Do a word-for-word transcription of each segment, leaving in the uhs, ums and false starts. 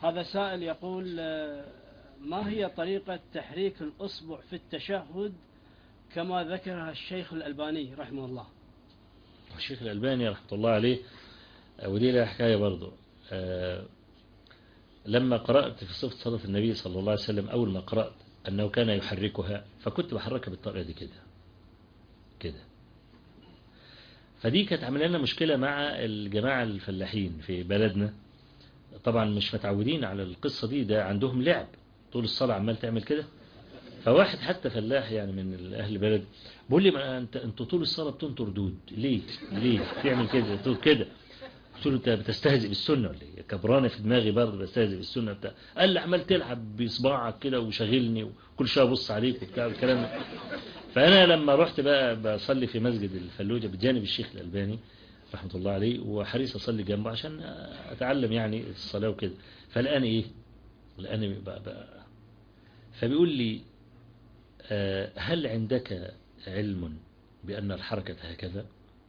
هذا سائل يقول ما هي طريقة تحريك الأصبع في التشهد كما ذكرها الشيخ الألباني رحمه الله؟ الشيخ الألباني رحمه الله عليه، ودي لها حكاية برضو. أه لما قرأت في صفة صلاة النبي صلى الله عليه وسلم، أول ما قرأت أنه كان يحركها، فكنت بحركها بالطريقة دي كده كده. فدي كانت عامله لنا مشكلة مع الجماعة الفلاحين في بلدنا، طبعا مش متعودين على القصة دي، ده عندهم لعب طول الصلاة عمال تعمل كده. فواحد حتى فلاح يعني من أهل البلد بقول لي ما أنت أنت طول الصلاة بتنطر دود ليه؟ ليه تعمل كده تقول كده؟ قلت له أنت بتستهزئ بالسنة ولا إيه؟ كبرانة في دماغي برضه بستهزئ بالسنة بتاع. قال لي عمال تلعب بإصبعك كده وشغلني وكل شوية أبص عليك وبتاع الكلام ده. فأنا لما رحت بقى بصلي في مسجد الفلوجة بجانب الشيخ الألباني رحمة الله عليه، وحريص أصلي جنبه عشان أتعلم يعني الصلاة وكده. فالآن إيه؟ الآن بقى بقى فبيقول لي هل عندك علم بأن الحركة هكذا؟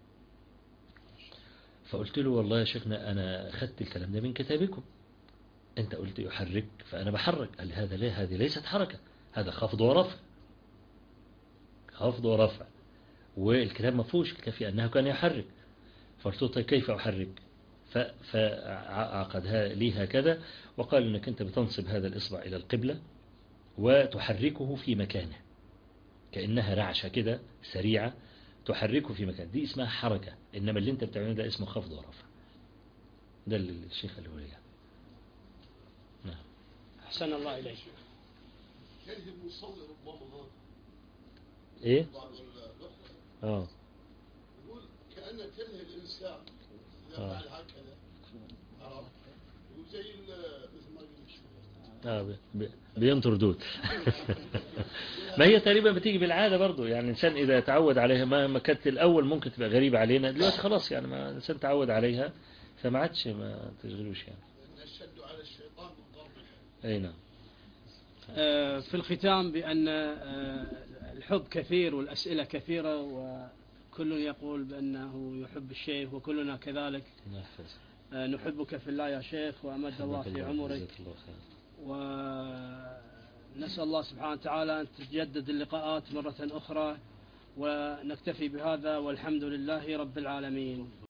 فقلت له والله يا شيخنا أنا أخذت الكلام ده من كتابكم، أنت قلت يحرك فأنا بحرك. قال لي هذا ليه؟ هذه ليست حركة، هذا خفض ورفع، خفض ورفع، والكلام ما فيهوش الكافي أنه كان يحرك. فقلت له طيب كيف أحرك؟ فعقدها لي هكذا وقال أنك أنت بتنصب هذا الإصبع إلى القبلة وتحركه في مكانه كأنها رعشة كده سريعة، تحركه في مكان، دي اسمها حركة. إنما اللي انت بتعمله ده اسمه خفض ورفع. ده اللي الشيخ قاله لي. نعم. أحسن الله إليك. ايه اه يقول كأن تنهي الإنسان إذا فعل هكذا، عرفت؟ وزي مثل ما قلت اه بينطر دود. ما هي تقريبا بتيجي بالعادة برضو، يعني الإنسان إذا تعود عليها، ما كانت الأول ممكن تبقى غريبة علينا، دلوقتي خلاص يعني ما الإنسان تعود عليها فما عادش ما تشغلوش يعني. الشد على الشيطان من ضرب الحب. أي نعم. في الختام بأن الحب كثير والأسئلة كثيرة وكل يقول بأنه يحب الشيخ وكلنا كذلك. نحبك في الله يا شيخ وأمد الله في عمرك، ونسأل الله سبحانه وتعالى أن تتجدد اللقاءات مرة أخرى، ونكتفي بهذا والحمد لله رب العالمين.